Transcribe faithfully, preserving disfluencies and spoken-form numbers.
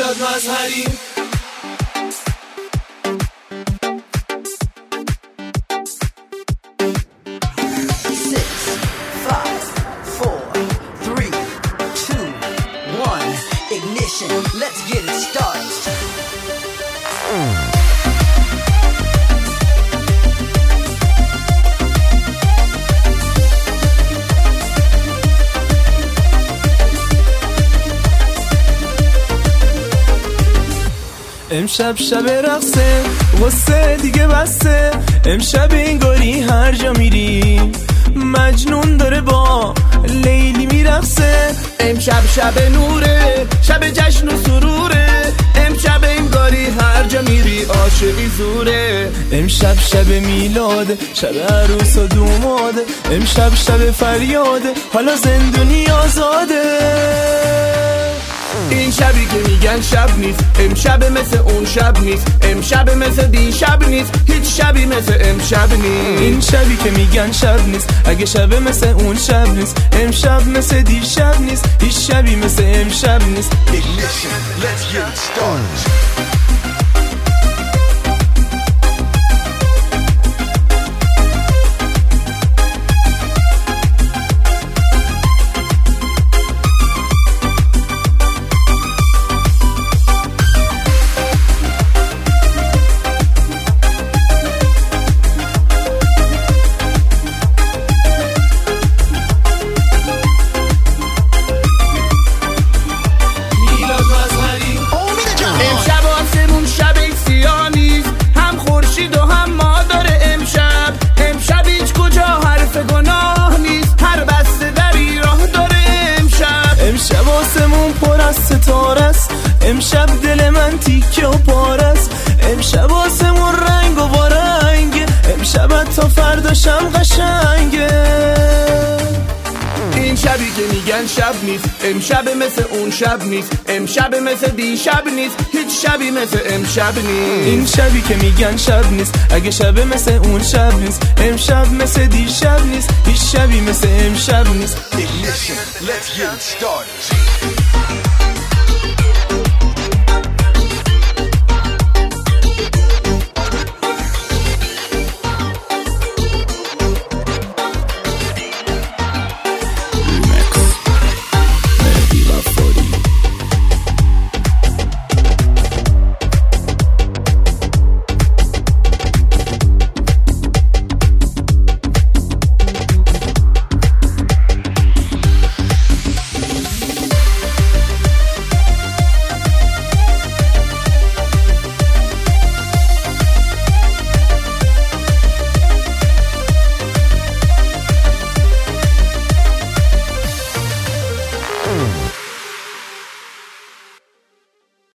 میلاد مظهری. Let's get it started. امشب شب رقصه غصه دیگه بسته، امشب انگاری هر جا میری مجنون داره با لیلی میرقصه. امشب شب نوره، شب جشن و سروره، امشب انگاری هر جا میری عاشقی زوره. امشب شب میلاد، شب عروس و دوماد، امشب شب فریاد، حالا زندونی آزاده. این شبی که میگن شب نیست، امشب مثل اون شب نیست، امشب مثل دیشب نیست، هیچ شبی مثل امشب نیست. این شبی که میگن شب نیست، اگه شب مثل اون شب نیست، امشب مثل دیشب نیست، هیچ شبی مثل امشب نیست. Ignition, let's get it started. امشب دل من تیکه و پارست، امشب آسمون رنگ و بارنگ، امشب تا فرداشم قشنگه. این شبی که میگن شب نیست، امشب مثل اون شب نیست، امشب مثل دیشب نیست، هیچ شبی مثل امشب نیست. این شبی که میگن شب نیست، اگه شب مثل اون شب نیست، امشب مثل دیشب نیست، هیچ شبی مثل امشب نیست. Ignition, let's get it started.